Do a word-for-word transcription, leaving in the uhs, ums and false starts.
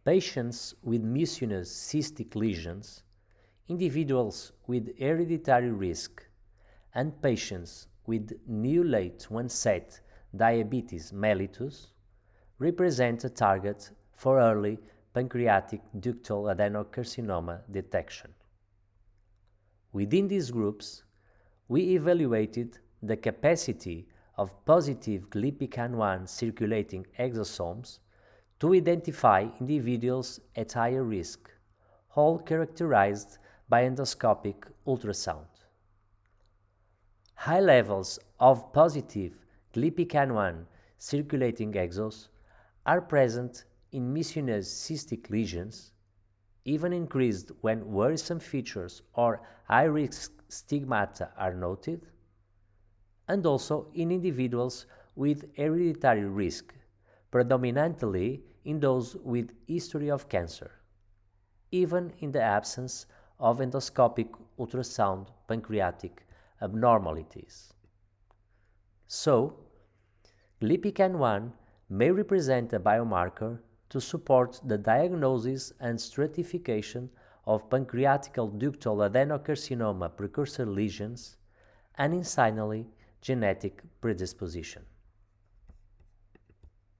patients with mucinous cystic lesions, individuals with hereditary risk, and patients with new late-onset diabetes mellitus represent a target for early pancreatic ductal adenocarcinoma detection. Within these groups, we evaluated the capacity of positive glypican one circulating exosomes to identify individuals at higher risk, all characterized by endoscopic ultrasound. High levels of positive glypican one circulating exos are present in mucinous cystic lesions, even increased when worrisome features or high-risk stigmata are noted, and also in individuals with hereditary risk, predominantly in those with history of cancer, even in the absence of endoscopic ultrasound pancreatic abnormalities. So, glypican one may represent a biomarker to support the diagnosis and stratification of pancreatic ductal adenocarcinoma precursor lesions and, incidentally, genetic predisposition.